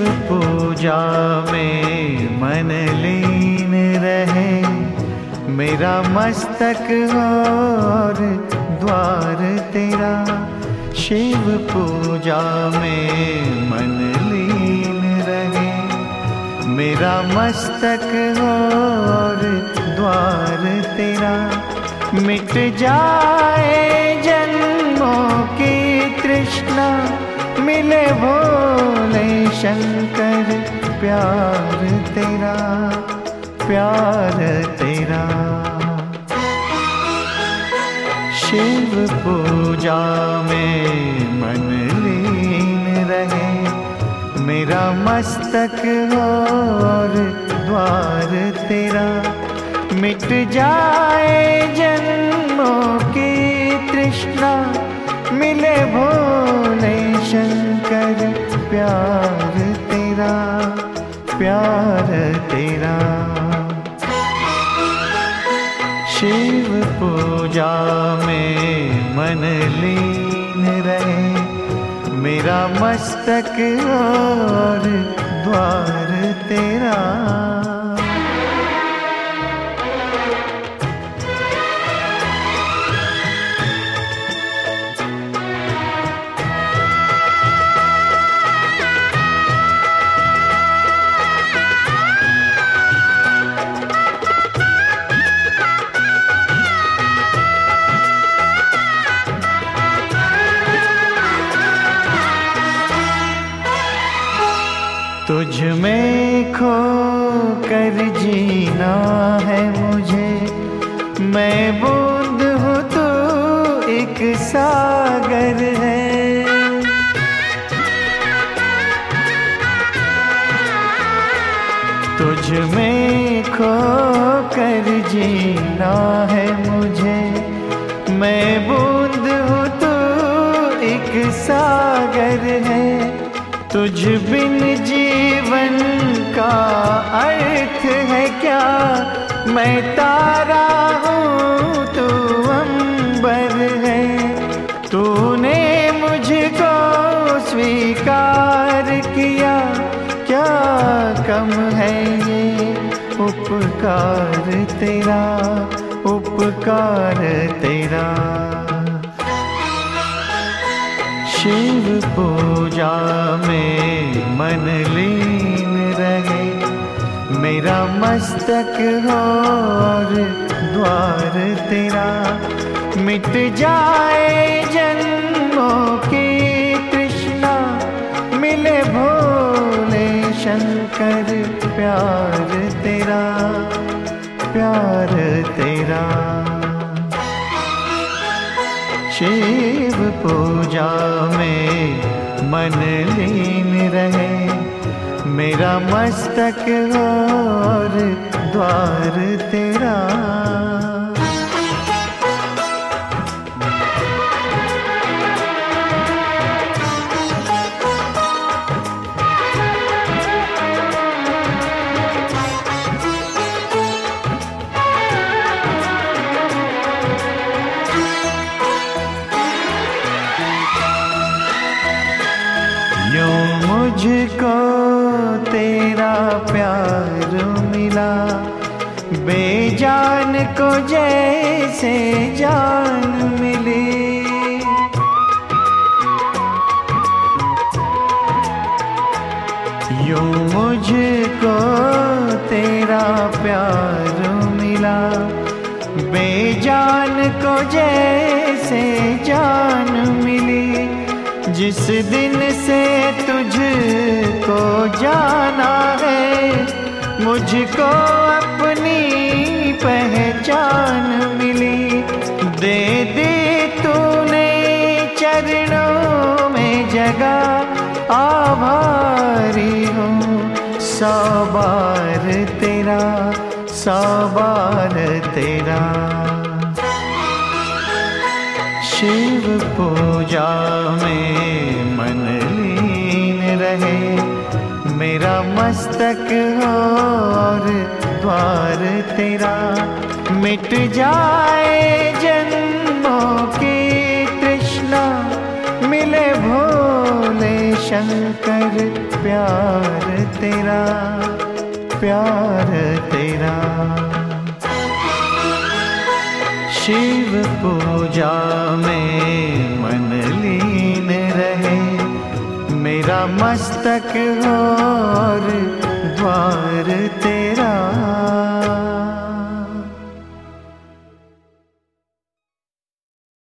पूजा में मन लीन रहे, मेरा मस्तक और द्वार तेरा। शिव पूजा में मन लीन रहे, मेरा मस्तक और द्वार तेरा। मिट जाए जन्मों की तृष्णा, मिले भोले शंकर प्यार तेरा, प्यार तेरा। शिव पूजा में मन लीन रहे, मेरा मस्तक और द्वार तेरा। मिट जाए जन्मों की तृष्णा, मिले भोले शंकर प्यार तेरा, प्यार तेरा। शिव पूजा में मन लीन रहे, मेरा मस्तक और द्वार तेरा। तुझ में खो कर जीना है मुझे, मैं बूंद हूँ तू एक सागर है। तुझ में खो कर जीना है मुझे, मैं बूंद हूँ तू एक सागर है। तुझ बिन जीवन का अर्थ है क्या, मैं तारा हूँ तू अंबर है। तूने मुझको स्वीकार किया, क्या कम है ये उपकार तेरा, उपकार तेरा। शिव पूजा में मन लीन रहे, मेरा मस्तक और द्वार तेरा। मिट जाए जन्मों की तृष्णा, मिले भोले शंकर प्यार तेरा, प्यार तेरा। शिव पूजा में मन लीन रहे, मेरा मस्तक और द्वार तेरा। मुझको तेरा प्यार मिला, बेजान को जैसे जान मिली। यूं मुझको तेरा प्यार मिला, बेजान को जैसे जान मिली। जिस दिन से तुझको जाना है, मुझको अपनी पहचान मिली। दे दी तूने चरणों में जगह, आभारी हूँ सौ बार तेरा, सौ बार तेरा। शिव पूजा में मन लीन रहे, मेरा मस्तक और द्वार तेरा। मिट जाए जन्मों की तृष्णा, मिले भोले शंकर प्यार तेरा, प्यार तेरा। शिव पूजा में मन लीन रहे, मेरा मस्तक और द्वार तेरा।